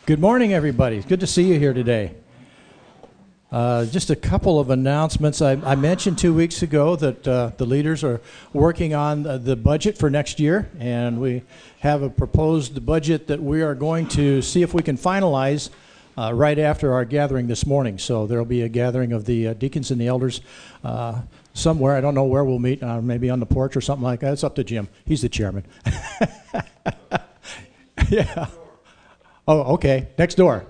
Good morning, everybody. It's good to see you here today. Just a couple of announcements. I mentioned 2 weeks ago that the leaders are working on the budget for next year, and we have a proposed budget that we are going to see if we can finalize right after our gathering this morning. So there will be a gathering of the deacons and the elders somewhere. I don't know where we'll meet, maybe on the porch or something like that. It's up to Jim. He's the chairman. Yeah. Oh, okay. Next door.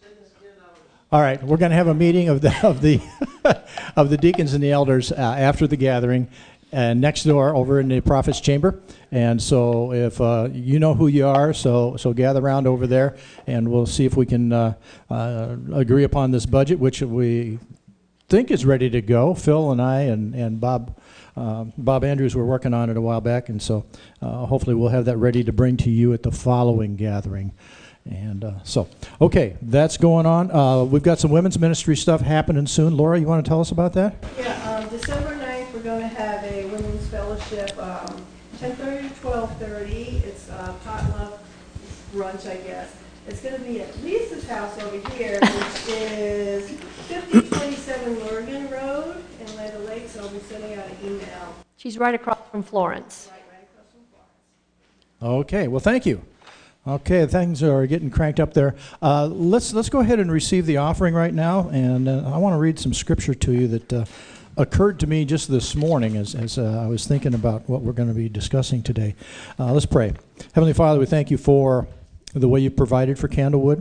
All right. We're going to have a meeting of the of the deacons and the elders after the gathering, and next door over in the prophet's chamber. And so, if you know who you are, so gather around over there, and we'll see if we can agree upon this budget, which we think is ready to go. Phil and I and Bob Andrews were working on it a while back, and so hopefully we'll have that ready to bring to you at the following gathering. And okay, that's going on. We've got some women's ministry stuff happening soon. Laura, you want to tell us about that? Yeah, December 9th, we're going to have a women's fellowship, 10:30 to 12:30. It's potluck brunch, I guess. It's going to be at Lisa's house over here, which is 5027 Lurgan Road in Land Lakes. So I'll be sending out an email. She's right across from Florence. Right across from Florence. Okay, well, thank you. Okay, things are getting cranked up there. Let's go ahead and receive the offering right now, and I want to read some scripture to you that occurred to me just this morning as I was thinking about what we're going to be discussing today. Let's pray. Heavenly Father, we thank you for the way you provided for Candlewood.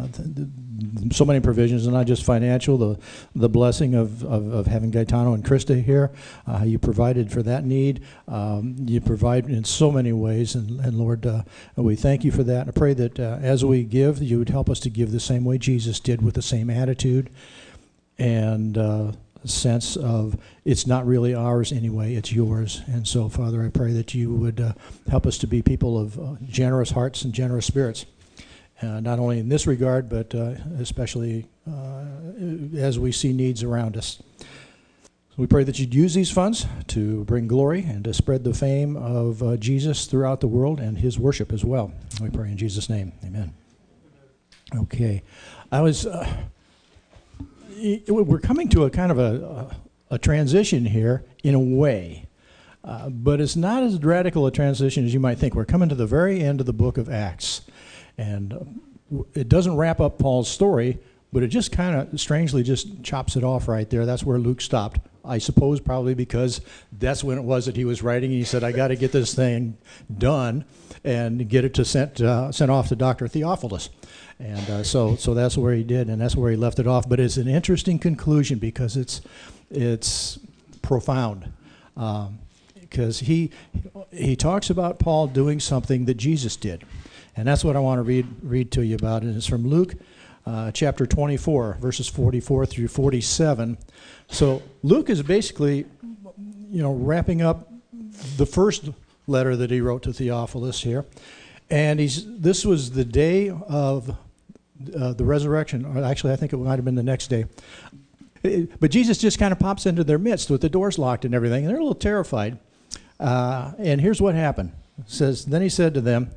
So many provisions, and not just financial, the blessing of having Gaetano and Krista here. You provided for that need. You provide in so many ways, and Lord, we thank you for that. I pray that as we give, you would help us to give the same way Jesus did, with the same attitude and sense of it's not really ours anyway, it's yours. And so, Father, I pray that you would help us to be people of generous hearts and generous spirits. Not only in this regard, but especially as we see needs around us. So we pray that you'd use these funds to bring glory and to spread the fame of Jesus throughout the world and his worship as well. We pray in Jesus' name. Amen. Okay. We're coming to a kind of a transition here in a way, but it's not as radical a transition as you might think. We're coming to the very end of the book of Acts. And it doesn't wrap up Paul's story, but it just kind of strangely just chops it off right there. That's where Luke stopped, I suppose, probably because that's when it was that he was writing. He said, I got to get this thing done and get it sent off to Dr. Theophilus. And so that's where he did, and that's where he left it off. But it's an interesting conclusion because it's profound. Because he talks about Paul doing something that Jesus did. And that's what I want to read to you about. And it's from Luke chapter 24, verses 44 through 47. So Luke is basically, wrapping up the first letter that he wrote to Theophilus here. And this was the day of the resurrection. Or actually, I think it might have been the next day. But Jesus just kind of pops into their midst with the doors locked and everything. And they're a little terrified. And here's what happened. It says, then he said to them,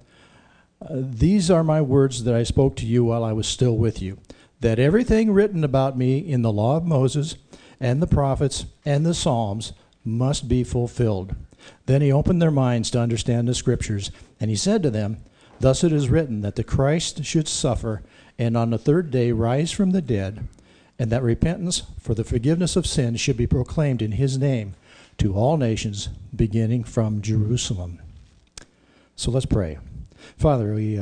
these are my words that I spoke to you while I was still with you, that everything written about me in the law of Moses and the prophets and the Psalms must be fulfilled. Then he opened their minds to understand the scriptures, and he said to them, thus it is written that the Christ should suffer and on the third day rise from the dead, and that repentance for the forgiveness of sins should be proclaimed in his name to all nations, beginning from Jerusalem. So let's pray. Father, we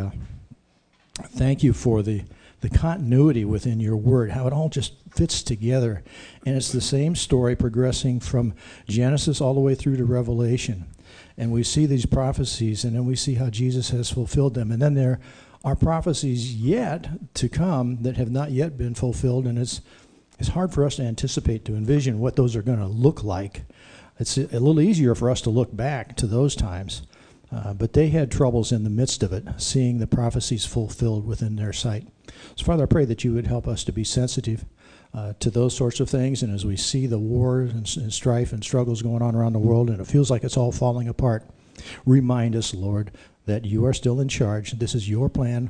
thank you for the continuity within your word, how it all just fits together. And it's the same story progressing from Genesis all the way through to Revelation. And we see these prophecies, and then we see how Jesus has fulfilled them. And then there are prophecies yet to come that have not yet been fulfilled, and it's hard for us to anticipate, to envision what those are going to look like. It's a little easier for us to look back to those times. But they had troubles in the midst of it, seeing the prophecies fulfilled within their sight. So, Father, I pray that you would help us to be sensitive to those sorts of things. And as we see the wars and strife and struggles going on around the world, and it feels like it's all falling apart, remind us, Lord, that you are still in charge. This is your plan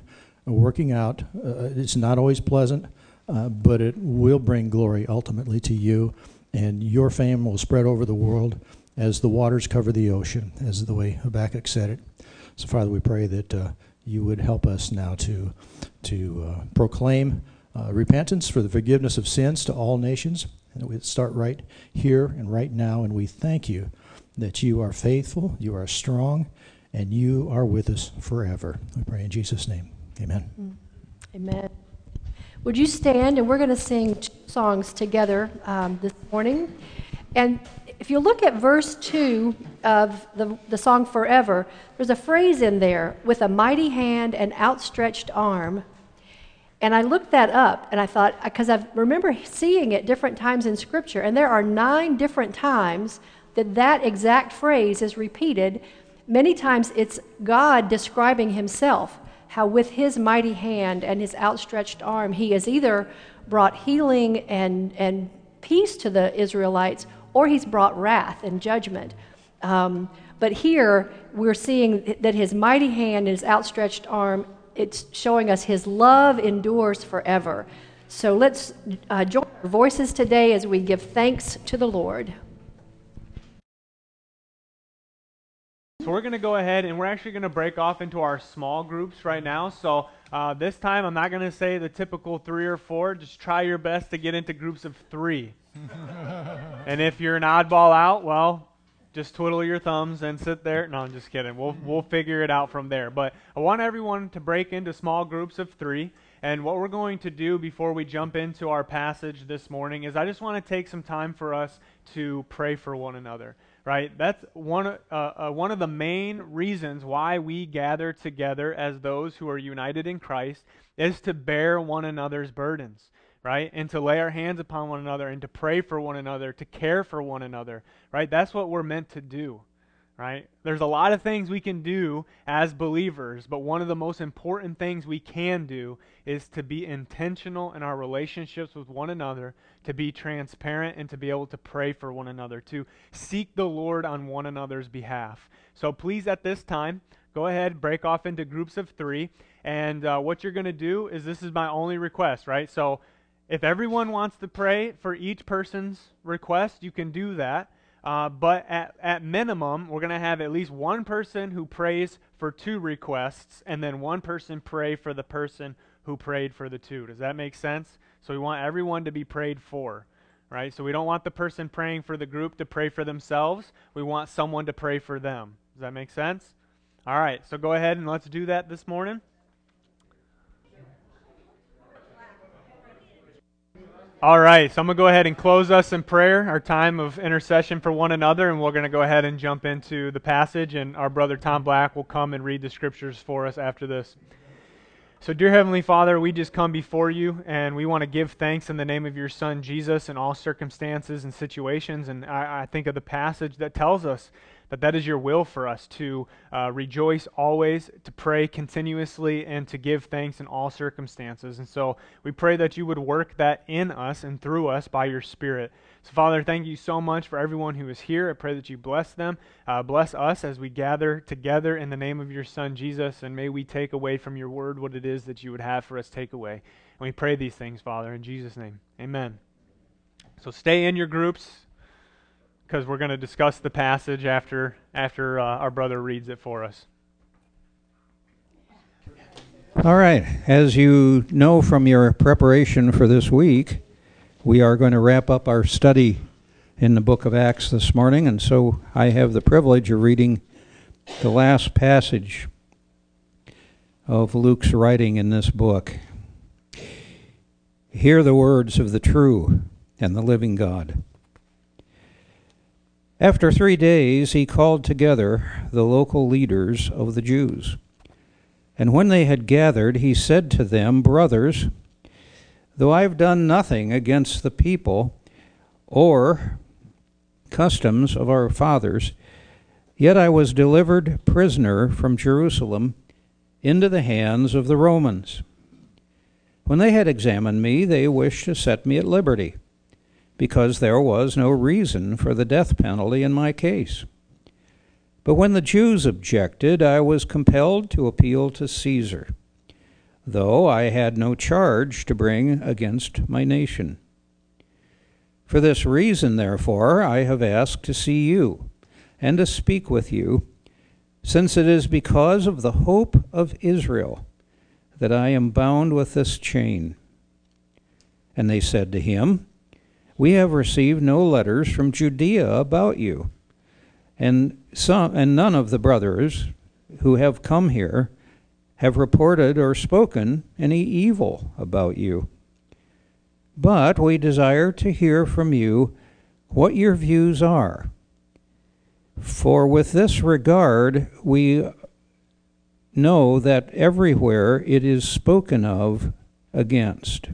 working out. It's not always pleasant, but it will bring glory ultimately to you, and your fame will spread over the world as the waters cover the ocean, as the way Habakkuk said it. So, Father, we pray that you would help us now to proclaim repentance for the forgiveness of sins to all nations, and that we start right here and right now, and we thank you that you are faithful, you are strong, and you are with us forever. We pray in Jesus' name. Amen. Amen. Would you stand, and we're going to sing 2 songs together this morning. And if you look at verse 2 of the song Forever, there's a phrase in there, with a mighty hand and outstretched arm. And I looked that up, and I thought, because I remember seeing it different times in Scripture, and there are 9 different times that exact phrase is repeated. Many times it's God describing himself, how with his mighty hand and his outstretched arm, he has either brought healing and peace to the Israelites, or he's brought wrath and judgment. But here we're seeing that his mighty hand and his outstretched arm, it's showing us his love endures forever. So let's join our voices today as we give thanks to the Lord. So we're going to go ahead and we're actually going to break off into our small groups right now. So this time I'm not going to say the typical 3 or 4. Just try your best to get into groups of 3. And if you're an oddball out, well, just twiddle your thumbs and sit there. No, I'm just kidding. We'll figure it out from there. But I want everyone to break into small groups of 3. And what we're going to do before we jump into our passage this morning is I just want to take some time for us to pray for one another. Right? That's one of the main reasons why we gather together as those who are united in Christ is to bear one another's burdens, right? And to lay our hands upon one another and to pray for one another, to care for one another, right? That's what we're meant to do, right? There's a lot of things we can do as believers, but one of the most important things we can do is to be intentional in our relationships with one another, to be transparent, and to be able to pray for one another, to seek the Lord on one another's behalf. So please, at this time, go ahead, break off into groups of 3, and what you're going to do is, this is my only request, right? So if everyone wants to pray for each person's request, you can do that. But at minimum, we're going to have at least one person who prays for 2 requests, and then one person pray for the person who prayed for the 2. Does that make sense? So we want everyone to be prayed for, right? So we don't want the person praying for the group to pray for themselves. We want someone to pray for them. Does that make sense? All right, so go ahead and let's do that this morning. All right, so I'm going to go ahead and close us in prayer, our time of intercession for one another, and we're going to go ahead and jump into the passage, and our brother Tom Black will come and read the scriptures for us after this. So, dear Heavenly Father, we just come before you, and we want to give thanks in the name of your Son, Jesus, in all circumstances and situations, and I think of the passage that tells us that is your will for us, to rejoice always, to pray continuously, and to give thanks in all circumstances. And so we pray that you would work that in us and through us by your Spirit. So Father, thank you so much for everyone who is here. I pray that you bless them, bless us as we gather together in the name of your Son, Jesus, and may we take away from your word what it is that you would have for us take away. And we pray these things, Father, in Jesus' name. Amen. So stay in your groups, because we're going to discuss the passage after our brother reads it for us. All right. As you know from your preparation for this week, we are going to wrap up our study in the book of Acts this morning, and so I have the privilege of reading the last passage of Luke's writing in this book. Hear the words of the true and the living God. After 3 days, he called together the local leaders of the Jews. And when they had gathered, he said to them, "Brothers, though I have done nothing against the people or customs of our fathers, yet I was delivered prisoner from Jerusalem into the hands of the Romans. When they had examined me, they wished to set me at liberty, because there was no reason for the death penalty in my case. But when the Jews objected, I was compelled to appeal to Caesar. though I had no charge to bring against my nation. For this reason, therefore, I have asked to see you and to speak with you, since it is because of the hope of Israel that I am bound with this chain. And they said to him, We have received no letters from Judea about you, and none of the brothers who have come here have reported or spoken any evil about you. But we desire to hear from you what your views are. For with this regard we know that everywhere it is spoken of against.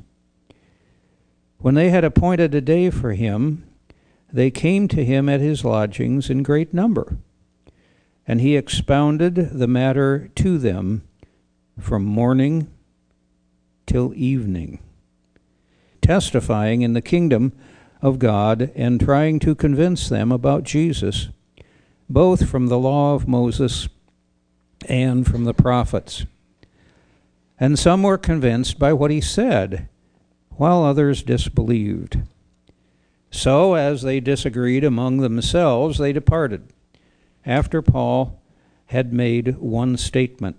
When they had appointed a day for him, they came to him at his lodgings in great number, and he expounded the matter to them from morning till evening, testifying in the kingdom of God and trying to convince them about Jesus, both from the law of Moses and from the prophets. And some were convinced by what he said, while others disbelieved. So, as they disagreed among themselves, they departed, after Paul had made one statement.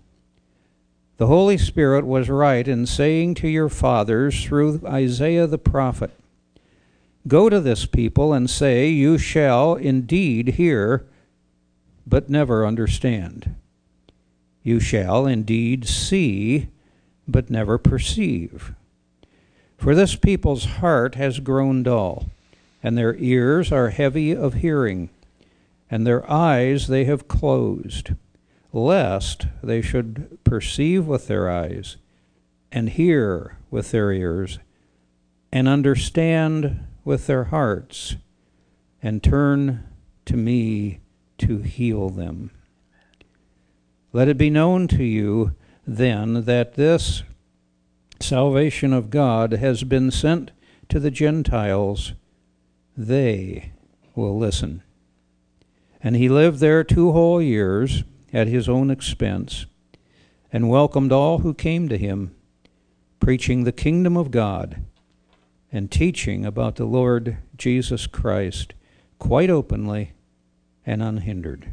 The Holy Spirit was right in saying to your fathers through Isaiah the prophet, Go to this people and say, You shall indeed hear, but never understand. You shall indeed see, but never perceive. For this people's heart has grown dull, and their ears are heavy of hearing, and their eyes they have closed, lest they should perceive with their eyes, and hear with their ears, and understand with their hearts, and turn to me to heal them. Let it be known to you, then, that this salvation of God has been sent to the Gentiles. They will listen. And he lived there 2 whole years at his own expense, and welcomed all who came to him, preaching the kingdom of God and teaching about the Lord Jesus Christ quite openly and unhindered.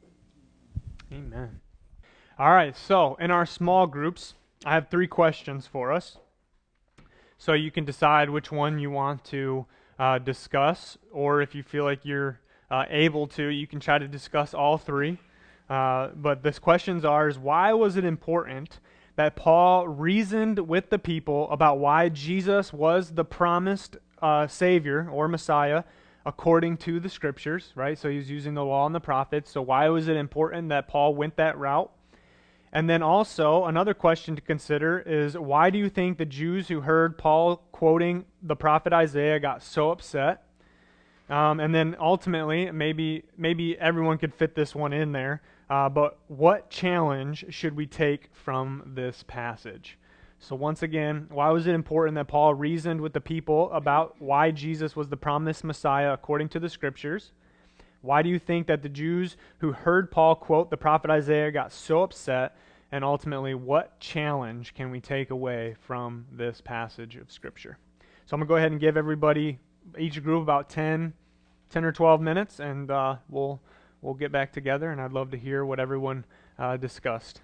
Amen. All right, so in our small groups, I have 3 questions for us. So you can decide which one you want to discuss, or if you feel like you're able to, you can try to discuss all 3. But the questions are, why was it important that Paul reasoned with the people about why Jesus was the promised Savior or Messiah according to the Scriptures, right? So he's using the law and the prophets. So why was it important that Paul went that route? And then also, another question to consider is, why do you think the Jews who heard Paul quoting the prophet Isaiah got so upset? And then ultimately, maybe everyone could fit this one in there, but what challenge should we take from this passage? So once again, why was it important that Paul reasoned with the people about why Jesus was the promised Messiah according to the Scriptures? Why do you think that the Jews who heard Paul quote the prophet Isaiah got so upset? And ultimately, what challenge can we take away from this passage of Scripture? So I'm going to go ahead and give everybody, each group, about 10 or 12 minutes, and we'll get back together, and I'd love to hear what everyone discussed.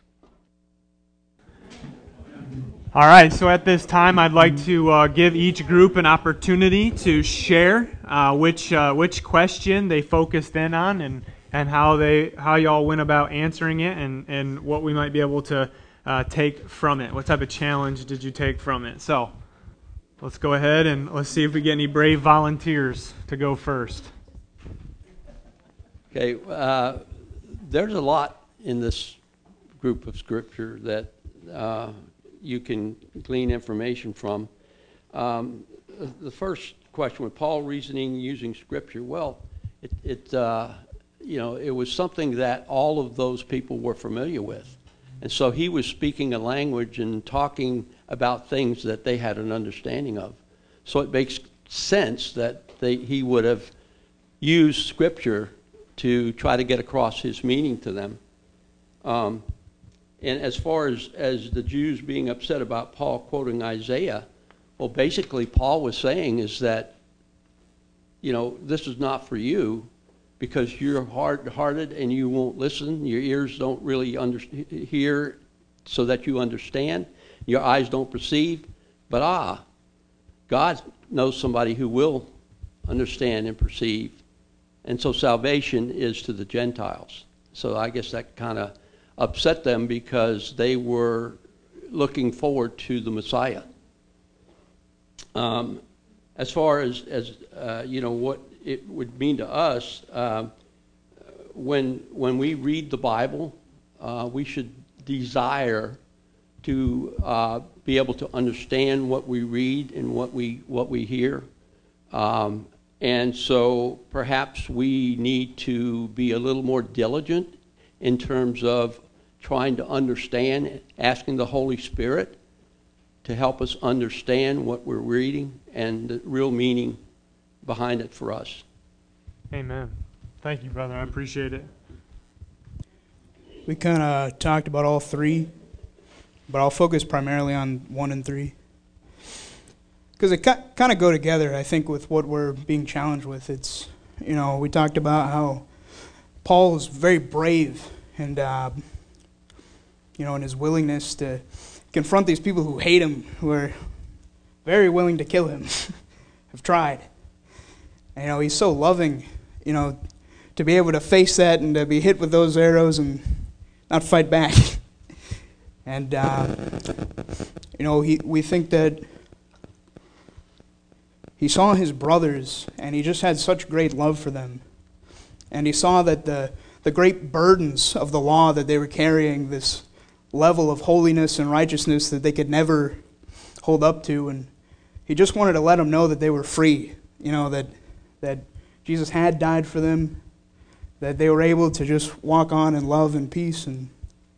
All right, so at this time, I'd like to give each group an opportunity to share which question they focused in on, and how y'all went about answering it, and what we might be able to take from it. What type of challenge did you take from it? So let's go ahead and let's see if we get any brave volunteers to go first. Okay, there's a lot in this group of Scripture that you can glean information from. The first question, with Paul reasoning using Scripture, well, it was something that all of those people were familiar with. And so he was speaking a language and talking about things that they had an understanding of. So it makes sense that he would have used Scripture to try to get across his meaning to them. And as far as the Jews being upset about Paul quoting Isaiah, well, basically Paul was saying is that, this is not for you because you're hard-hearted and you won't listen. Your ears don't really hear so that you understand. Your eyes don't perceive. But God knows somebody who will understand and perceive. And so salvation is to the Gentiles. So I guess that kind of upset them because they were looking forward to the Messiah. As far as what it would mean to us, when we read the Bible, we should desire to be able to understand what we read and what we hear. And so perhaps we need to be a little more diligent in terms of trying to understand, asking the Holy Spirit to help us understand what we're reading and the real meaning behind it for us. Amen. Thank you, brother. I appreciate it. We kind of talked about all three, but I'll focus primarily on 1 and 3. Because it kind of go together, I think, with what we're being challenged with. It's, we talked about how Paul is very brave and, in his willingness to confront these people who hate him, who are very willing to kill him, have tried. And, he's so loving, to be able to face that and to be hit with those arrows and not fight back. And, we think that he saw his brothers, and he just had such great love for them. And he saw that the great burdens of the law that they were carrying, this level of holiness and righteousness that they could never hold up to. And he just wanted to let them know that they were free, that Jesus had died for them, that they were able to just walk on in love and peace, and,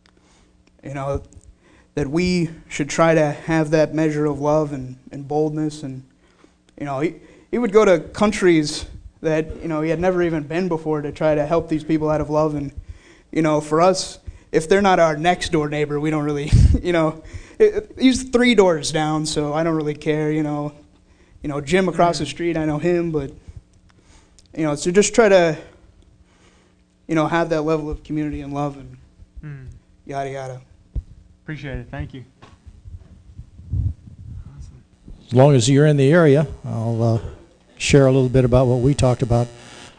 that we should try to have that measure of love and boldness. And he would go to countries that, he had never even been before to try to help these people out of love. And, for us, if they're not our next door neighbor, we don't really, he's 3 doors down, so I don't really care, Jim across the street, I know him, but, so just try to, have that level of community and love and yada, yada. Appreciate it. Thank you. As long as you're in the area, I'll share a little bit about what we talked about.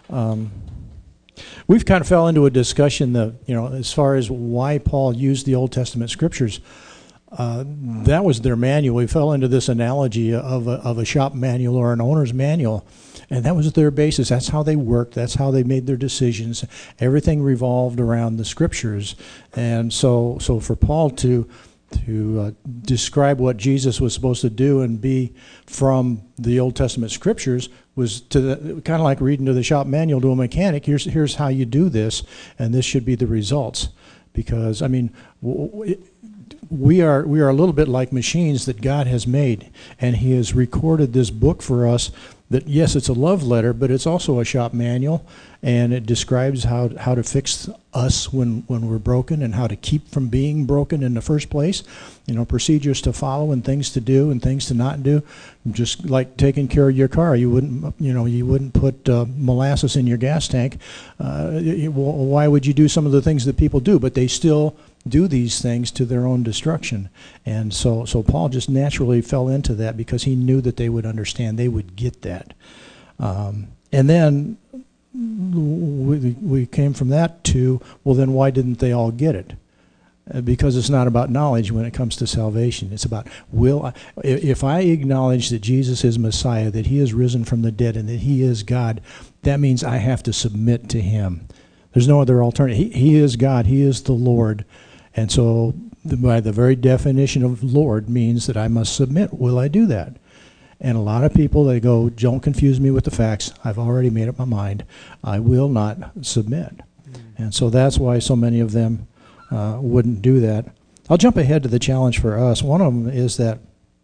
We've kind of fell into a discussion that, as far as why Paul used the Old Testament scriptures. That was their manual. We fell into this analogy of a shop manual or an owner's manual, and that was their basis. That's how they worked. That's how they made their decisions. Everything revolved around the scriptures. And so for Paul to describe what Jesus was supposed to do and be from the Old Testament scriptures was kind of like reading to the shop manual to a mechanic. Here's how you do this, and this should be the results. Because we are a little bit like machines that God has made, and He has recorded this book for us. That yes, it's a love letter, but it's also a shop manual, and it describes how to fix us when we're broken and how to keep from being broken in the first place. Procedures to follow and things to do and things to not do. Just like taking care of your car, you wouldn't put molasses in your gas tank. Why would you do some of the things that people do? But they still do these things to their own destruction. And so Paul just naturally fell into that because he knew that they would understand, they would get that. And then we came from that to, well, then why didn't they all get it? Because it's not about knowledge when it comes to salvation. It's about if I acknowledge that Jesus is Messiah, that He is risen from the dead, and that He is God, that means I have to submit to Him. There's no other alternative. He is God. He is the Lord. And so by the very definition of Lord means that I must submit. Will I do that? And a lot of people, they go, don't confuse me with the facts. I've already made up my mind. I will not submit. And so that's why so many of them wouldn't do that. I'll jump ahead to the challenge for us. One of them is that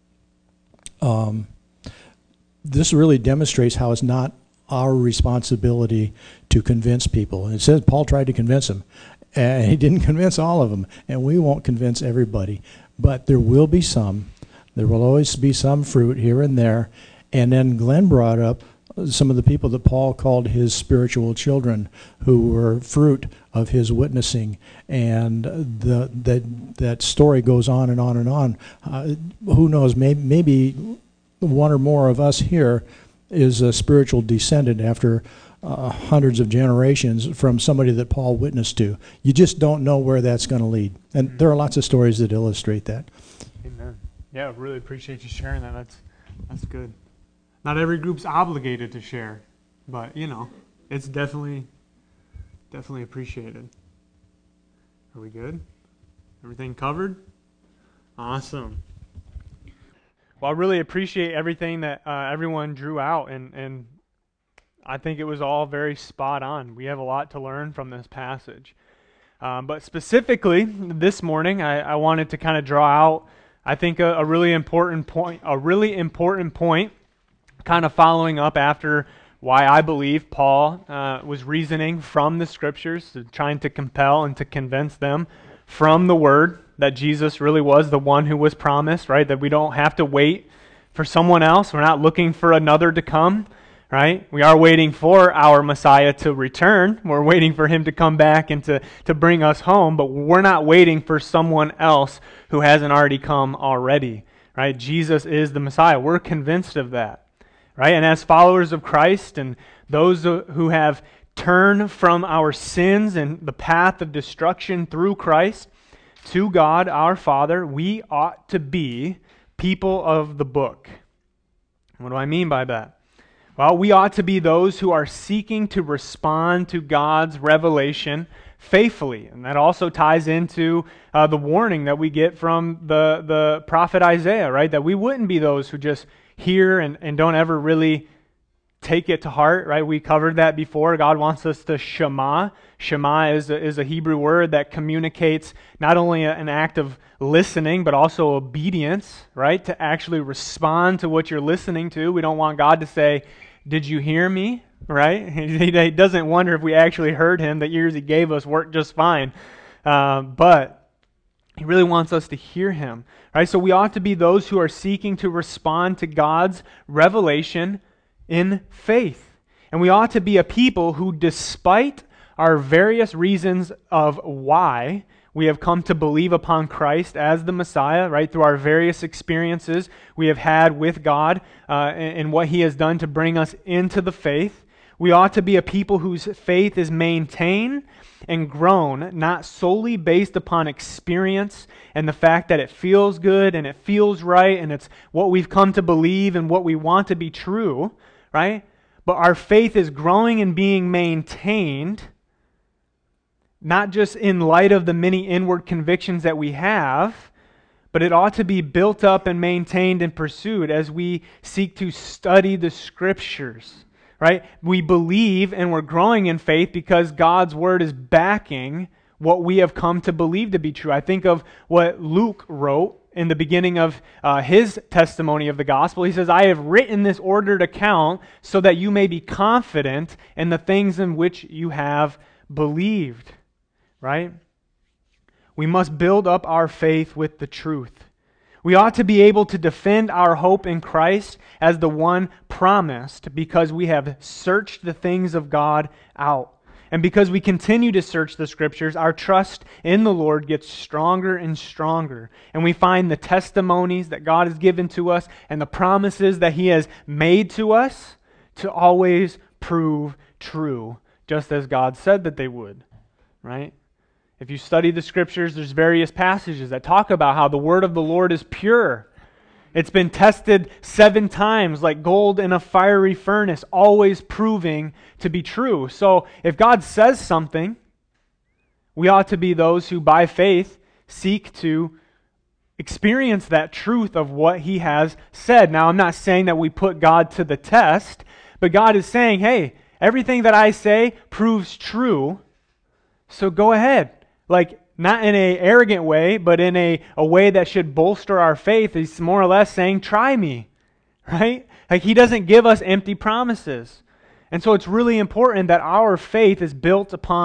this really demonstrates how it's not our responsibility to convince people. And it says Paul tried to convince them. And he didn't convince all of them, and we won't convince everybody. But there will be some. There will always be some fruit here and there. And then Glenn brought up some of the people that Paul called his spiritual children, who were fruit of his witnessing. And that story goes on and on and on. Who knows, maybe one or more of us here is a spiritual descendant after hundreds of generations from somebody that Paul witnessed to. You just don't know where that's going to lead. And there are lots of stories that illustrate that. Amen. Yeah, really appreciate you sharing that. That's good. Not every group's obligated to share, but it's definitely appreciated. Are we good? Everything covered? Awesome. Well, I really appreciate everything that everyone drew out, and I think it was all very spot on. We have a lot to learn from this passage. But specifically, this morning, I wanted to kind of draw out, I think, a really important point, kind of following up after why I believe Paul was reasoning from the Scriptures, trying to compel and to convince them from the Word that Jesus really was the one who was promised, right? That we don't have to wait for someone else. We're not looking for another to come. Right? We are waiting for our Messiah to return. We're waiting for him to come back and to bring us home, but we're not waiting for someone else who hasn't already come already. Right? Jesus is the Messiah. We're convinced of that. Right? And as followers of Christ and those who have turned from our sins and the path of destruction through Christ to God our Father, we ought to be people of the book. What do I mean by that? Well, we ought to be those who are seeking to respond to God's revelation faithfully. And that also ties into the warning that we get from the prophet Isaiah, right? That we wouldn't be those who just hear and don't ever really take it to heart, right? We covered that before. God wants us to shema. Shema is a Hebrew word that communicates not only an act of listening, but also obedience, right? To actually respond to what you're listening to. We don't want God to say, "Did you hear me?" Right? He doesn't wonder if we actually heard him. The ears he gave us worked just fine. But he really wants us to hear him. Right? So we ought to be those who are seeking to respond to God's revelation in faith. And we ought to be a people who, despite our various reasons of why we have come to believe upon Christ as the Messiah, right, through our various experiences we have had with God and what he has done to bring us into the faith, we ought to be a people whose faith is maintained and grown, not solely based upon experience and the fact that it feels good and it feels right and it's what we've come to believe and what we want to be true, right? But our faith is growing and being maintained not just in light of the many inward convictions that we have, but it ought to be built up and maintained and pursued as we seek to study the Scriptures, right? We believe and we're growing in faith because God's Word is backing what we have come to believe to be true. I think of what Luke wrote in the beginning of his testimony of the gospel. He says, "I have written this ordered account so that you may be confident in the things in which you have believed." Right? We must build up our faith with the truth. We ought to be able to defend our hope in Christ as the one promised because we have searched the things of God out. And because we continue to search the Scriptures, our trust in the Lord gets stronger and stronger. And we find the testimonies that God has given to us and the promises that he has made to us to always prove true, just as God said that they would. Right? If you study the Scriptures, there's various passages that talk about how the word of the Lord is pure. It's been tested 7 times like gold in a fiery furnace, always proving to be true. So if God says something, we ought to be those who by faith seek to experience that truth of what he has said. Now, I'm not saying that we put God to the test, but God is saying, hey, everything that I say proves true, so go ahead. Like, not in an arrogant way, but in a way that should bolster our faith. He's more or less saying, try me, right? Like, he doesn't give us empty promises. And so it's really important that our faith is built upon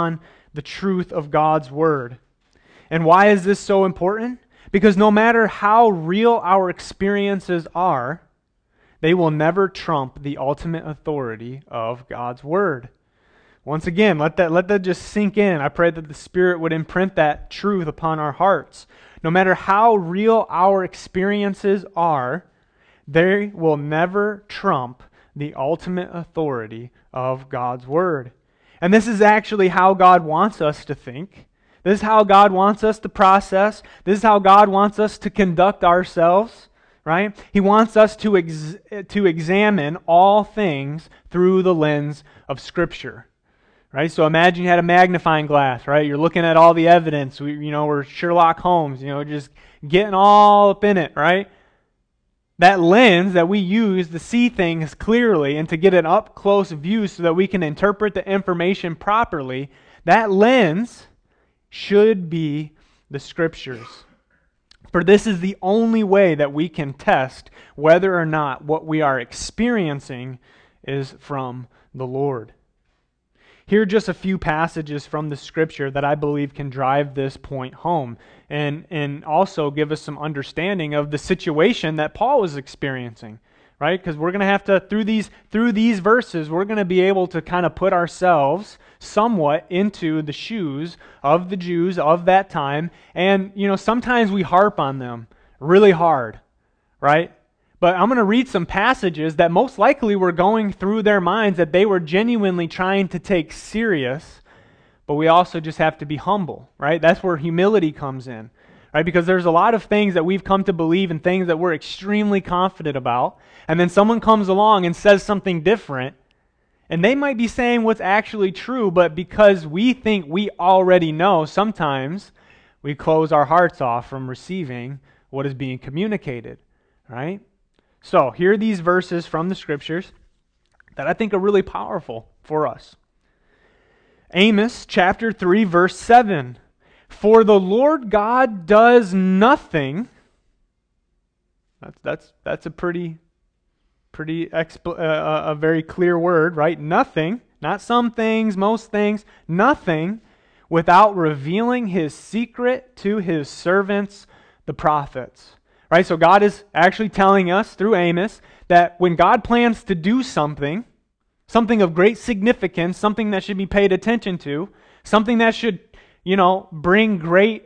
the truth of God's Word. And why is this so important? Because no matter how real our experiences are, they will never trump the ultimate authority of God's Word. Once again, let that just sink in. I pray that the Spirit would imprint that truth upon our hearts. No matter how real our experiences are, they will never trump the ultimate authority of God's Word. And this is actually how God wants us to think. This is how God wants us to process. This is how God wants us to conduct ourselves, right? He wants us to examine all things through the lens of Scripture. Right? So imagine you had a magnifying glass, right? You're looking at all the evidence. We're Sherlock Holmes, just getting all up in it, right? That lens that we use to see things clearly and to get an up-close view so that we can interpret the information properly, that lens should be the Scriptures. For this is the only way that we can test whether or not what we are experiencing is from the Lord. Here are just a few passages from the Scripture that I believe can drive this point home and also give us some understanding of the situation that Paul was experiencing, right? Because we're going to have to, through these verses, we're going to be able to kind of put ourselves somewhat into the shoes of the Jews of that time. And, sometimes we harp on them really hard, right? But I'm going to read some passages that most likely were going through their minds that they were genuinely trying to take serious, but we also just have to be humble, right? That's where humility comes in, right? Because there's a lot of things that we've come to believe and things that we're extremely confident about, and then someone comes along and says something different, and they might be saying what's actually true, but because we think we already know, sometimes we close our hearts off from receiving what is being communicated, right? So, here are these verses from the Scriptures that I think are really powerful for us. Amos chapter 3, verse 7. For the Lord God does nothing. That's a pretty a very clear word, right? Nothing, not some things, most things, nothing without revealing His secret to His servants, the prophets. Right, so God is actually telling us through Amos that when God plans to do something of great significance, something that should be paid attention to, something that should, bring great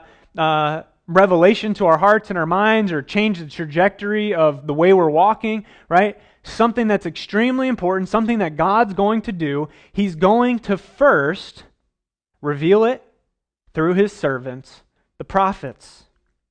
revelation to our hearts and our minds or change the trajectory of the way we're walking, right? Something that's extremely important, something that God's going to do, He's going to first reveal it through His servants, the prophets.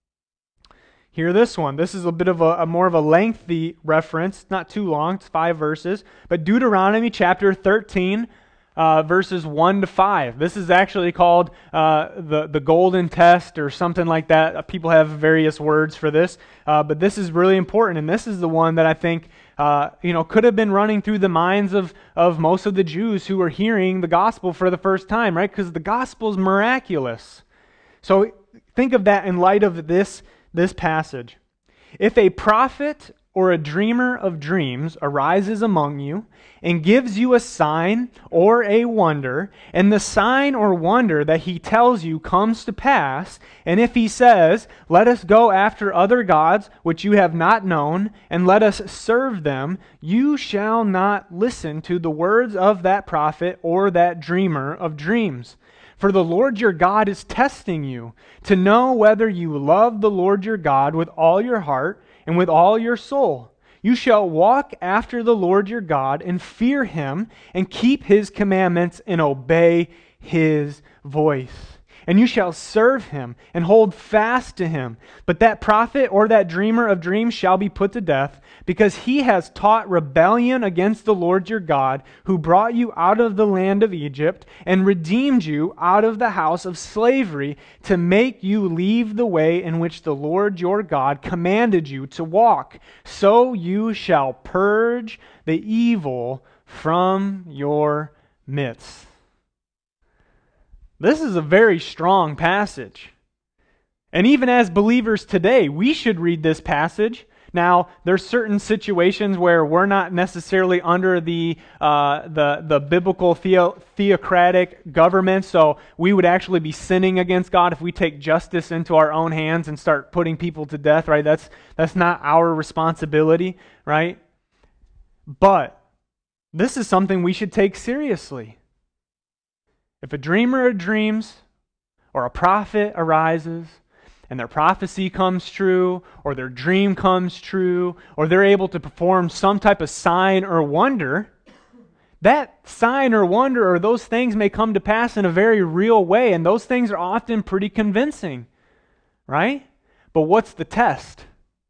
Hear this one. This is a bit of a more of a lengthy reference. It's not too long. It's 5 verses. But Deuteronomy chapter 13, verses 1 to 5. This is actually called the golden test or something like that. People have various words for this. But this is really important. And this is the one that I think could have been running through the minds of most of the Jews who were hearing the gospel for the first time, right? Because the gospel is miraculous. So think of that in light of this passage. If a prophet or a dreamer of dreams arises among you and gives you a sign or a wonder, and the sign or wonder that he tells you comes to pass, and if he says, "Let us go after other gods which you have not known, and let us serve them," you shall not listen to the words of that prophet or that dreamer of dreams. For the Lord your God is testing you to know whether you love the Lord your God with all your heart and with all your soul. You shall walk after the Lord your God and fear Him and keep His commandments and obey His voice. And you shall serve Him and hold fast to Him. But that prophet or that dreamer of dreams shall be put to death, because he has taught rebellion against the Lord your God, who brought you out of the land of Egypt and redeemed you out of the house of slavery, to make you leave the way in which the Lord your God commanded you to walk. So you shall purge the evil from your midst. This is a very strong passage. And even as believers today, we should read this passage Now, there's certain situations where we're not necessarily under the biblical theocratic government, so we would actually be sinning against God if we take justice into our own hands and start putting people to death, right? That's not our responsibility, right? But this is something we should take seriously. If a dreamer dreams, or a prophet arises, and their prophecy comes true, or their dream comes true, or they're able to perform some type of sign or wonder, that sign or wonder or those things may come to pass in a very real way, and those things are often pretty convincing, right? But what's the test?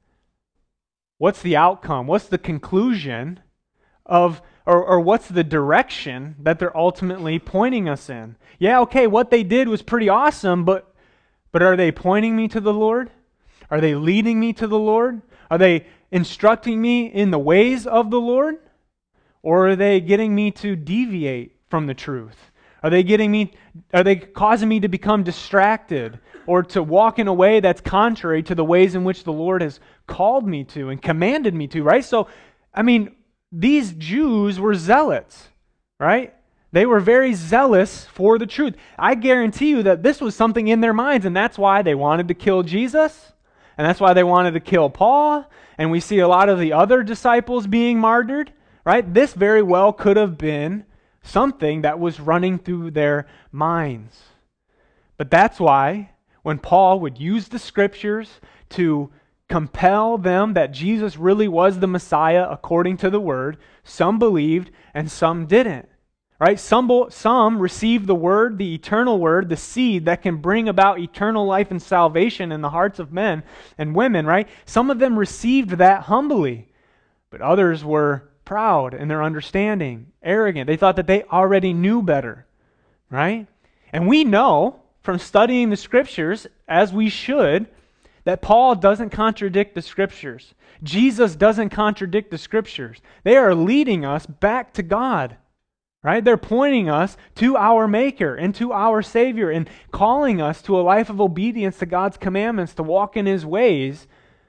What's the outcome? What's the conclusion of, or what's the direction that they're ultimately pointing us in? Yeah, okay, what they did was pretty awesome, but are they pointing me to the Lord? Are they leading me to the Lord? Are they instructing me in the ways of the Lord? Or are they getting me to deviate from the truth? Are they causing me to become distracted or to walk in a way that's contrary to the ways in which the Lord has called me to and commanded me to, right? So, I mean, these Jews were zealots, right? They were very zealous for the truth. I guarantee you that this was something in their minds, and that's why they wanted to kill Jesus, and that's why they wanted to kill Paul, and we see a lot of the other disciples being martyred, right? This very well could have been something that was running through their minds. But that's why when Paul would use the Scriptures to compel them that Jesus really was the Messiah according to the Word, some believed and some didn't. Right? Some received the Word, the eternal Word, the seed that can bring about eternal life and salvation in the hearts of men and women, right? Some of them received that humbly, but others were proud in their understanding, arrogant. They thought that they already knew better, right? And we know from studying the Scriptures, as we should, that Paul doesn't contradict the Scriptures. Jesus doesn't contradict the Scriptures. They are leading us back to God. Right? They're pointing us to our Maker and to our Savior and calling us to a life of obedience to God's commandments, to walk in His ways.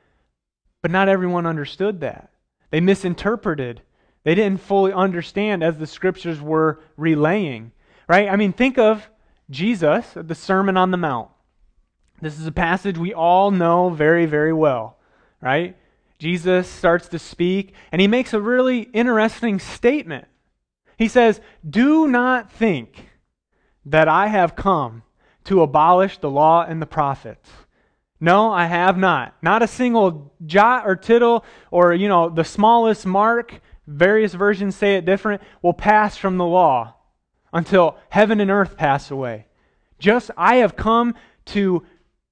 But not everyone understood that. They misinterpreted. They didn't fully understand as the Scriptures were relaying. Right? I mean, think of Jesus at the Sermon on the Mount. This is a passage we all know very, very well. Right? Jesus starts to speak, and He makes a really interesting statement. He says, "Do not think that I have come to abolish the law and the prophets. No, I have not. Not a single jot or tittle or, the smallest mark, various versions say it different, will pass from the law until heaven and earth pass away. Just I have come to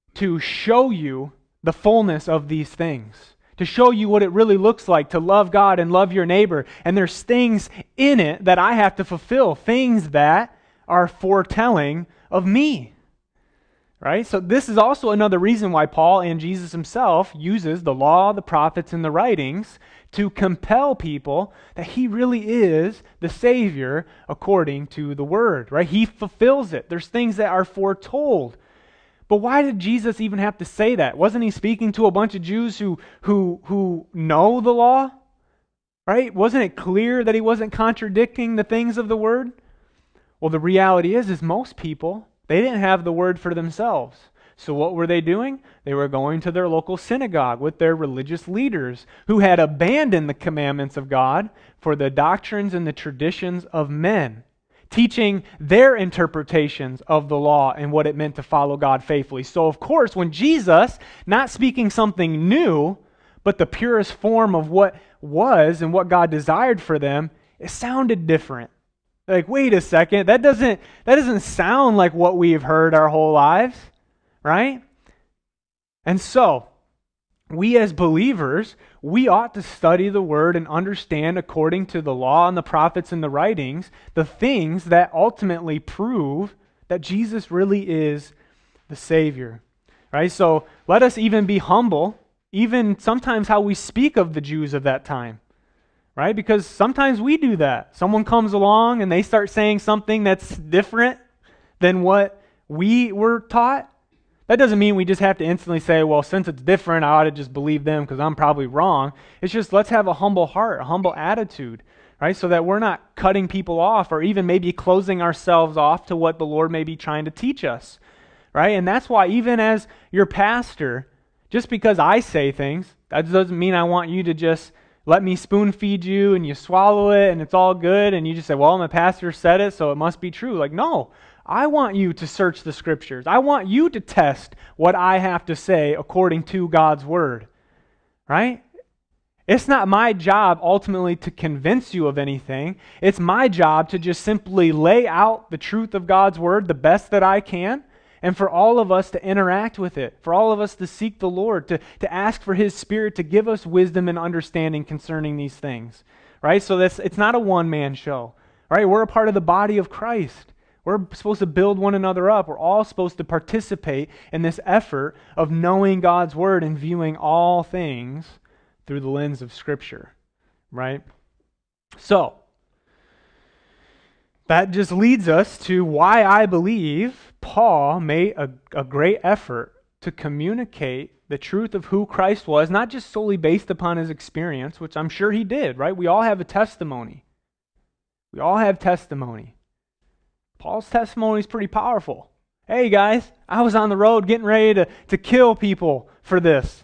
show you the fullness of these things. To show you what it really looks like to love God and love your neighbor. And there's things in it that I have to fulfill, things that are foretelling of me." Right? So this is also another reason why Paul and Jesus himself uses the law, the prophets, and the writings to compel people that He really is the Savior according to the Word. Right? He fulfills it. There's things that are foretold. But why did Jesus even have to say that? Wasn't He speaking to a bunch of Jews who know the law? Right? Wasn't it clear that He wasn't contradicting the things of the Word? Well, the reality is most people, they didn't have the Word for themselves. So what were they doing? They were going to their local synagogue with their religious leaders who had abandoned the commandments of God for the doctrines and the traditions of men, teaching their interpretations of the law and what it meant to follow God faithfully. So of course, when Jesus, not speaking something new, but the purest form of what was and what God desired for them, it sounded different. Like, wait a second, that doesn't sound like what we've heard our whole lives, right? And so, we as believers, we ought to study the Word and understand according to the law and the prophets and the writings, the things that ultimately prove that Jesus really is the Savior. Right? So let us even be humble, even sometimes how we speak of the Jews of that time. Right? Because sometimes we do that. Someone comes along and they start saying something that's different than what we were taught. That doesn't mean we just have to instantly say, well, since it's different, I ought to just believe them because I'm probably wrong. It's just let's have a humble heart, a humble attitude, right? So that we're not cutting people off or even maybe closing ourselves off to what the Lord may be trying to teach us, right? And that's why even as your pastor, just because I say things, that doesn't mean I want you to just let me spoon feed you and you swallow it and it's all good and you just say, well, my pastor said it, so it must be true. Like, no, I want you to search the Scriptures. I want you to test what I have to say according to God's Word, right? It's not my job ultimately to convince you of anything. It's my job to just simply lay out the truth of God's Word the best that I can, and for all of us to interact with it, for all of us to seek the Lord, to ask for His Spirit to give us wisdom and understanding concerning these things, right? So it's not a one-man show, right? We're a part of the body of Christ. We're supposed to build one another up. We're all supposed to participate in this effort of knowing God's Word and viewing all things through the lens of Scripture, right? So, that just leads us to why I believe Paul made a great effort to communicate the truth of who Christ was, not just solely based upon his experience, which I'm sure he did, right? We all have a testimony. We all have testimony. Paul's testimony is pretty powerful. Hey guys, I was on the road getting ready to kill people for this.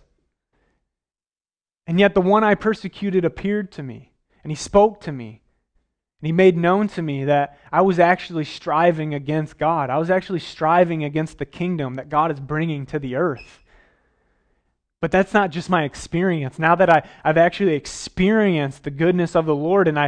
And yet the one I persecuted appeared to me, and he spoke to me. And he made known to me that I was actually striving against God. I was actually striving against the kingdom that God is bringing to the earth. But that's not just my experience. Now that I've actually experienced the goodness of the Lord, and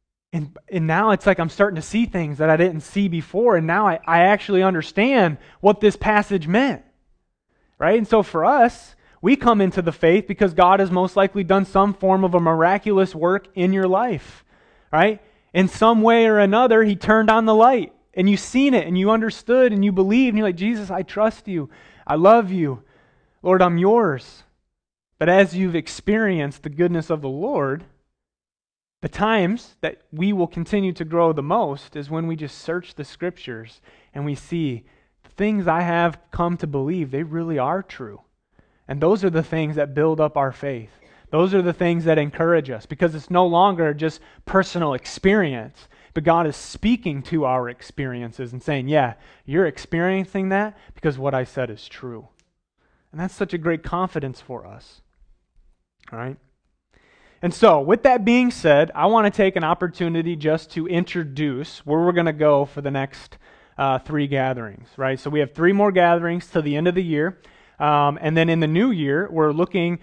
now it's like I'm starting to see things that I didn't see before, and now I actually understand what this passage meant. Right? And so for us, we come into the faith because God has most likely done some form of a miraculous work in your life. Right? In some way or another, He turned on the light, and you've seen it, and you understood, and you believed, and you're like, Jesus, I trust you. I love you. Lord, I'm yours. But as you've experienced the goodness of the Lord, the times that we will continue to grow the most is when we just search the Scriptures and we see the things I have come to believe, they really are true. And those are the things that build up our faith. Those are the things that encourage us because it's no longer just personal experience, but God is speaking to our experiences and saying, yeah, you're experiencing that because what I said is true. And that's such a great confidence for us. All right? And so, with that being said, I want to take an opportunity just to introduce where we're going to go for the next 3 gatherings, right? So we have 3 more gatherings till the end of the year. And then in the new year, we're looking...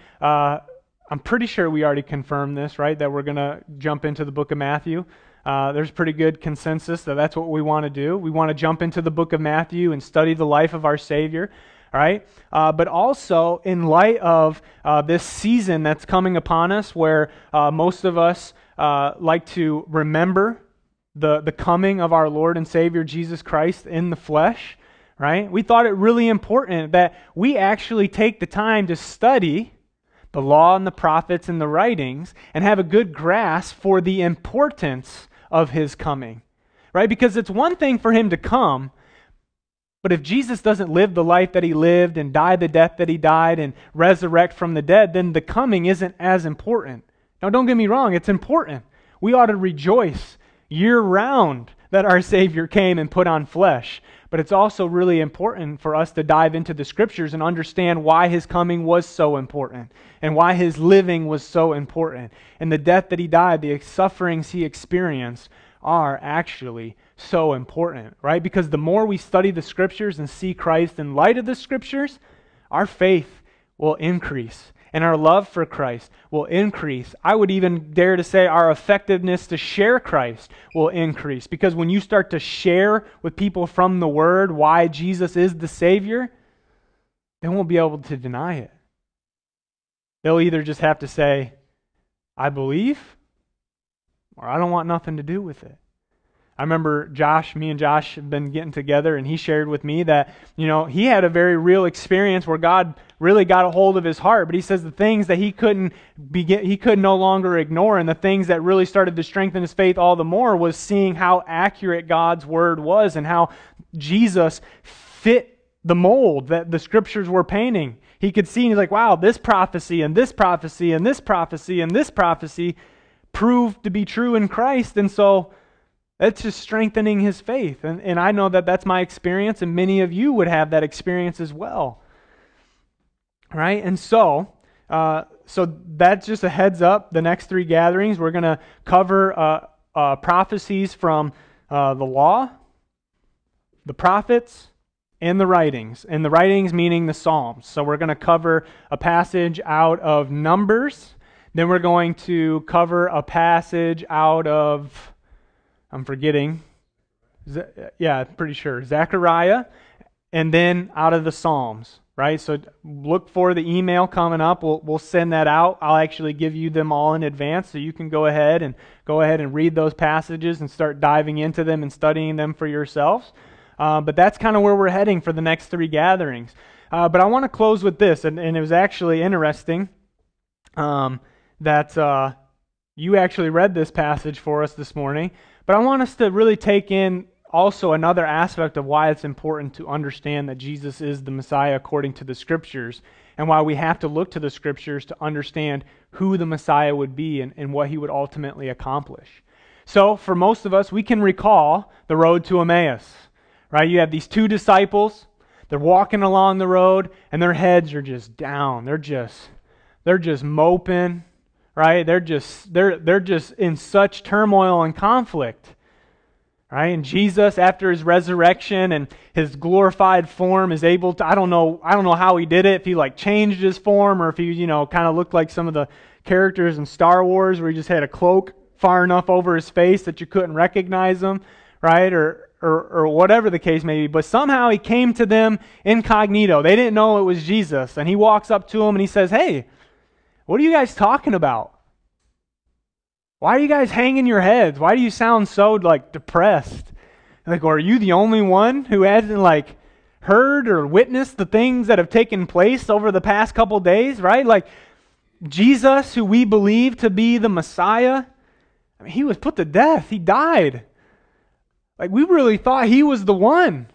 I'm pretty sure we already confirmed this, right? That we're going to jump into the book of Matthew. There's pretty good consensus that that's what we want to do. We want to jump into the book of Matthew and study the life of our Savior, all right? But also, in light of this season that's coming upon us where most of us like to remember the coming of our Lord and Savior Jesus Christ in the flesh, right? We thought it really important that we actually take the time to study the law and the prophets and the writings, and have a good grasp for the importance of His coming, right? Because it's one thing for Him to come, but if Jesus doesn't live the life that He lived and die the death that He died and resurrect from the dead, then the coming isn't as important. Now, don't get me wrong, it's important. We ought to rejoice year-round that our Savior came and put on flesh. But it's also really important for us to dive into the Scriptures and understand why His coming was so important and why His living was so important. And the death that He died, the sufferings He experienced are actually so important, right? Because the more we study the Scriptures and see Christ in light of the Scriptures, our faith will increase and our love for Christ will increase. I would even dare to say our effectiveness to share Christ will increase, because when you start to share with people from the Word why Jesus is the Savior, they won't be able to deny it. They'll either just have to say, I believe, or I don't want nothing to do with it. I remember me and Josh have been getting together, and he shared with me that, he had a very real experience where God really got a hold of his heart, but he says the things that he could no longer ignore, and the things that really started to strengthen his faith all the more was seeing how accurate God's Word was and how Jesus fit the mold that the scriptures were painting. He could see, and he's like, wow, this prophecy and this prophecy and this prophecy and this prophecy proved to be true in Christ. And so that's just strengthening his faith. And I know that that's my experience, and many of you would have that experience as well. Right? And so that's just a heads up. The next 3 gatherings, we're going to cover prophecies from the law, the prophets, and the writings. And the writings meaning the Psalms. So we're going to cover a passage out of Numbers. Then we're going to cover a passage out of, I'm forgetting, pretty sure, Zechariah. And then out of the Psalms. Right? So look for the email coming up. We'll send that out. I'll actually give you them all in advance so you can go ahead and read those passages and start diving into them and studying them for yourselves. But that's kind of where we're heading for the next 3 gatherings. But I want to close with this, and it was actually interesting that you actually read this passage for us this morning. But I want us to really take in also another aspect of why it's important to understand that Jesus is the Messiah according to the Scriptures, and why we have to look to the Scriptures to understand who the Messiah would be and what he would ultimately accomplish. So for most of us, we can recall the road to Emmaus. Right? You have these 2 disciples, they're walking along the road, and their heads are just down. They're just moping, right? They're just in such turmoil and conflict. Right? And Jesus, after his resurrection and his glorified form, is able to, I don't know how he did it, if he like changed his form, or if he, kind of looked like some of the characters in Star Wars where he just had a cloak far enough over his face that you couldn't recognize him, right? Or whatever the case may be. But somehow he came to them incognito. They didn't know it was Jesus. And he walks up to them and he says, hey, what are you guys talking about? Why are you guys hanging your heads? Why do you sound so like depressed? Like, are you the only one who hasn't like heard or witnessed the things that have taken place over the past couple days, right? Like Jesus, who we believe to be the Messiah, I mean, he was put to death. He died. Like, we really thought he was the one.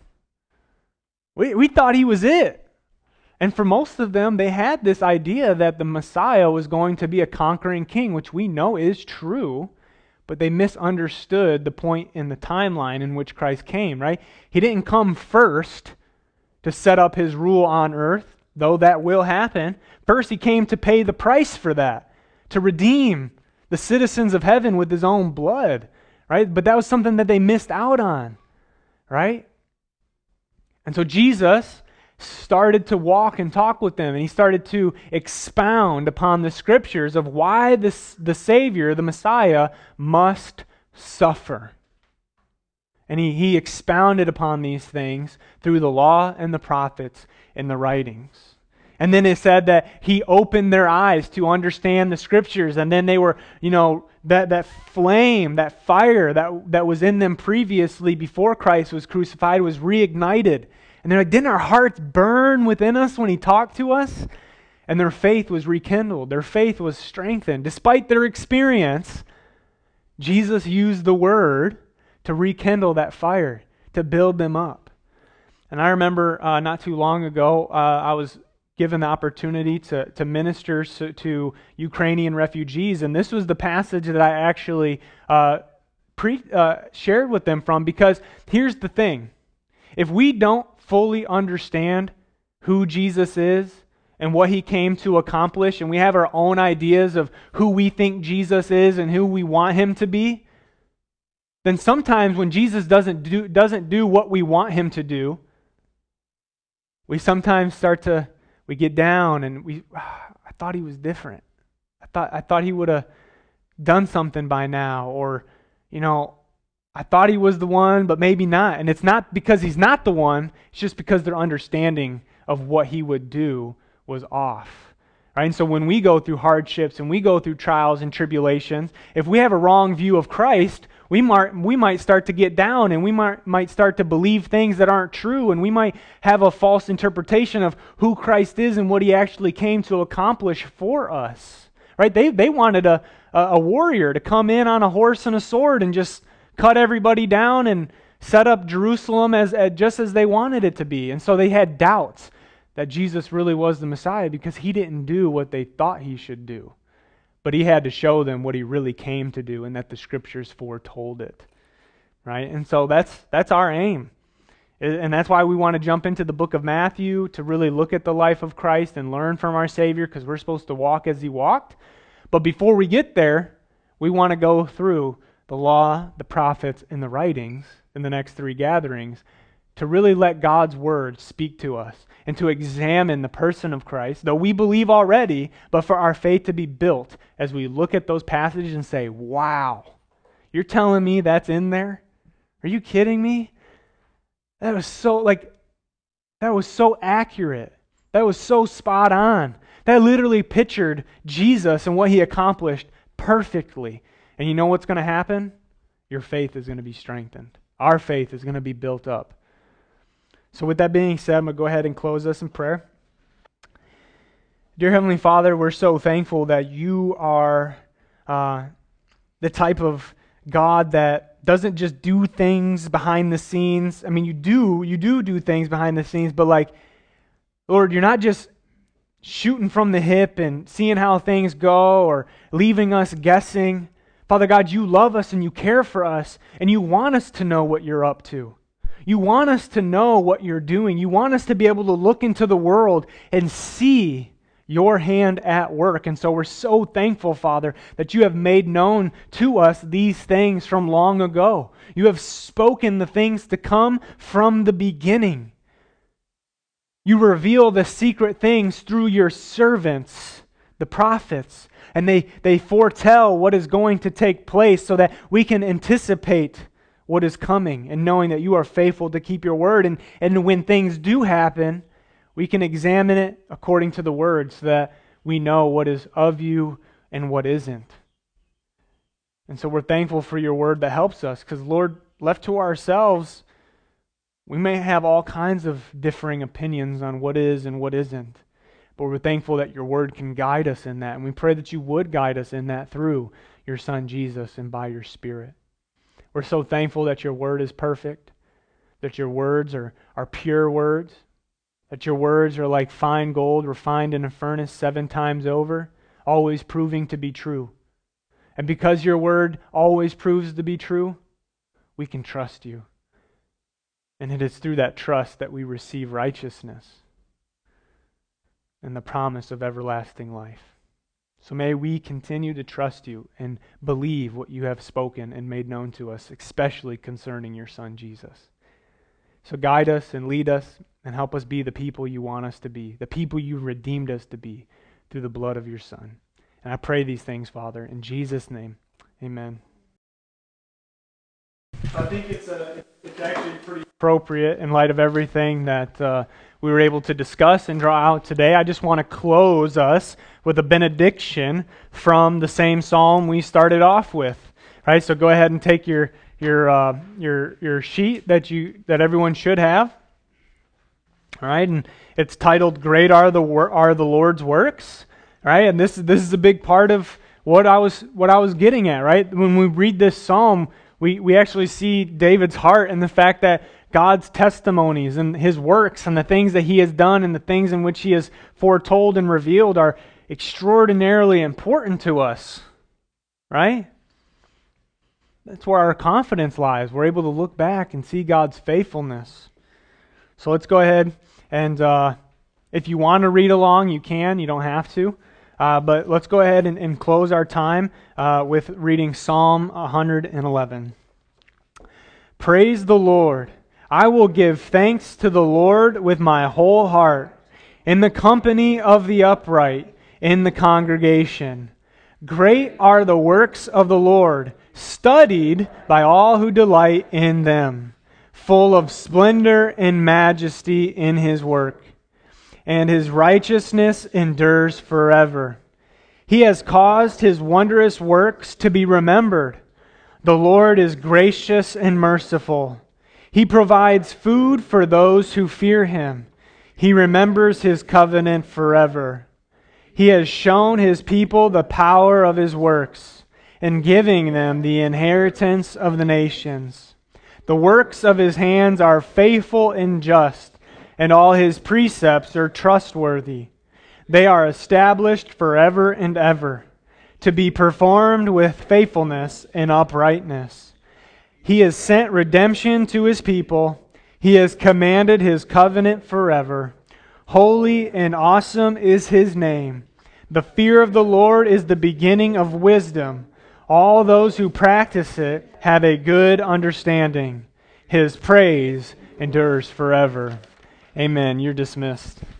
We thought he was it. And for most of them, they had this idea that the Messiah was going to be a conquering king, which we know is true, but they misunderstood the point in the timeline in which Christ came, right? He didn't come first to set up his rule on earth, though that will happen. First, he came to pay the price for that, to redeem the citizens of heaven with his own blood, right? But that was something that they missed out on, right? And so Jesus started to walk and talk with them, and he started to expound upon the Scriptures of why the Savior, the Messiah, must suffer. And he expounded upon these things through the law and the prophets and the writings. And then it said that he opened their eyes to understand the Scriptures, and then they were, that flame, that fire that was in them previously before Christ was crucified was reignited. And they're like, didn't our hearts burn within us when he talked to us? And their faith was rekindled. Their faith was strengthened. Despite their experience, Jesus used the word to rekindle that fire, to build them up. And I remember not too long ago, I was given the opportunity to minister to Ukrainian refugees. And this was the passage that I actually shared with them from, because here's the thing. If we don't fully understand who Jesus is and what he came to accomplish, and we have our own ideas of who we think Jesus is and who we want him to be, then sometimes when Jesus doesn't do what we want him to do, we sometimes we get down and I thought he was different. I thought he would have done something by now, or I thought he was the one, but maybe not. And it's not because he's not the one, it's just because their understanding of what he would do was off. Right? And so when we go through hardships and we go through trials and tribulations, if we have a wrong view of Christ, we might start to get down, and we might start to believe things that aren't true, and we might have a false interpretation of who Christ is and what he actually came to accomplish for us. Right? They wanted a warrior to come in on a horse and a sword and just cut everybody down and set up Jerusalem as just as they wanted it to be. And so they had doubts that Jesus really was the Messiah because he didn't do what they thought he should do. But he had to show them what he really came to do and that the Scriptures foretold it. Right? And so that's our aim. And that's why we want to jump into the book of Matthew to really look at the life of Christ and learn from our Savior, because we're supposed to walk as he walked. But before we get there, we want to go through the law, the prophets, and the writings in the next 3 gatherings to really let God's word speak to us and to examine the person of Christ, though we believe already, but for our faith to be built as we look at those passages and say, wow, you're telling me that's in there? Are you kidding me? That was so accurate. That was so spot on. That literally pictured Jesus and what he accomplished perfectly. And you know what's going to happen? Your faith is going to be strengthened. Our faith is going to be built up. So with that being said, I'm going to go ahead and close us in prayer. Dear Heavenly Father, we're so thankful that you are the type of God that doesn't just do things behind the scenes. I mean, you do things behind the scenes, but like, Lord, you're not just shooting from the hip and seeing how things go or leaving us guessing. Father God, you love us and you care for us and you want us to know what you're up to. You want us to know what you're doing. You want us to be able to look into the world and see your hand at work. And so we're so thankful, Father, that you have made known to us these things from long ago. You have spoken the things to come from the beginning. You reveal the secret things through your servants, the prophets, and they foretell what is going to take place so that we can anticipate what is coming and knowing that you are faithful to keep your word. And when things do happen, we can examine it according to the word so that we know what is of you and what isn't. And so we're thankful for your word that helps us because, Lord, left to ourselves, we may have all kinds of differing opinions on what is and what isn't. But we're thankful that your word can guide us in that. And we pray that you would guide us in that through your Son Jesus and by your Spirit. We're so thankful that your word is perfect, that your words are pure words, that your words are like fine gold refined in a furnace 7 times over, always proving to be true. And because your word always proves to be true, we can trust you. And it is through that trust that we receive righteousness and the promise of everlasting life. So may we continue to trust you and believe what you have spoken and made known to us, especially concerning your Son, Jesus. So guide us and lead us and help us be the people you want us to be, the people you redeemed us to be through the blood of your Son. And I pray these things, Father, in Jesus' name. Amen. I think it's actually pretty appropriate in light of everything that we were able to discuss and draw out today. I just want to close us with a benediction from the same psalm we started off with. All right, so go ahead and take your sheet that everyone should have. All right, and it's titled "Great are the Lord's Works." All right, and this is a big part of what I was getting at. Right, when we read this psalm, we actually see David's heart and the fact that God's testimonies and his works and the things that he has done and the things in which he has foretold and revealed are extraordinarily important to us. Right? That's where our confidence lies. We're able to look back and see God's faithfulness. So let's go ahead and if you want to read along, you can. You don't have to. But let's go ahead and close our time with reading Psalm 111. Praise the Lord. I will give thanks to the Lord with my whole heart, in the company of the upright, in the congregation. Great are the works of the Lord, studied by all who delight in them, full of splendor and majesty in his work, and his righteousness endures forever. He has caused his wondrous works to be remembered. The Lord is gracious and merciful. He provides food for those who fear him. He remembers his covenant forever. He has shown his people the power of his works, and giving them the inheritance of the nations. The works of his hands are faithful and just, and all his precepts are trustworthy. They are established forever and ever, to be performed with faithfulness and uprightness. He has sent redemption to his people. He has commanded his covenant forever. Holy and awesome is his name. The fear of the Lord is the beginning of wisdom. All those who practice it have a good understanding. His praise endures forever. Amen. You're dismissed.